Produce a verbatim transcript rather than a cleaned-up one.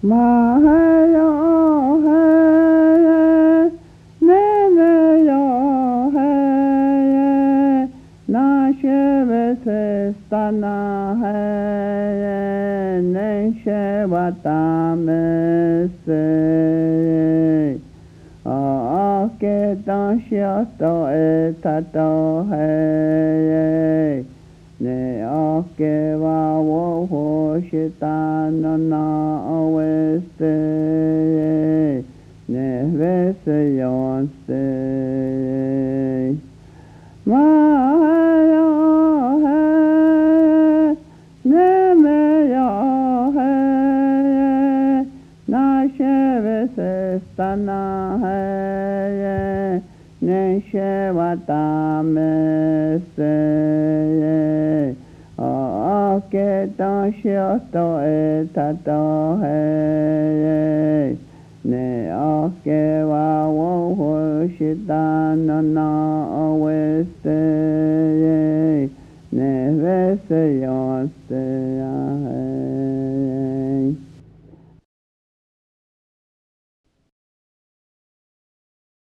Mahayo heye, neneyo heye, Nashevesestana heye, Neshevatamese. Aketashiato etato heye, Ne akeva woho shitana na aweste, Ne vese yonste. Mahayo heye, Nemeyo heye, Nashevesestana heye, Neshevatamese. Aketashiato etato heye, Ne akeva woho shitana na aweste, Ne vese yonste.